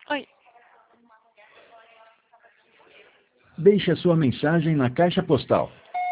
Oi. Deixe a sua mensagem na caixa postal